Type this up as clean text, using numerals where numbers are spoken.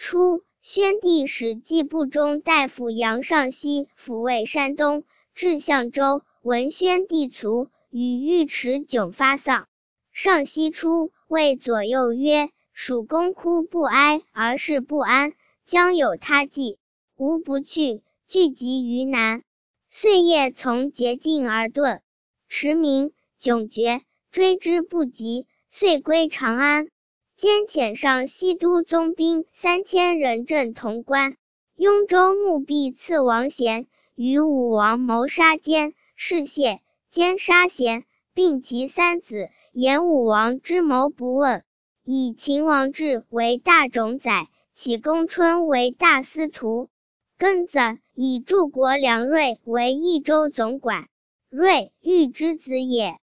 初，宣帝使季部中大夫杨尚锡抚慰山东，至相州，闻宣帝卒，与尉迟迥发丧。尚锡出，谓左右曰：蜀公哭不哀，而事不安，将有他计，吾不去，聚集于南。遂夜从捷径而遁。迟明，迥绝，追之不及，遂归长安。兼遣上西都宗兵3000人镇潼关。雍州牧必刺王贤，与武王谋杀奸，弑谢，奸杀贤，并其3子，言武王之谋不问。以秦王志为大冢宰，启公春为大司徒。庚子，以柱国梁睿为益州总管。睿，豫之子也。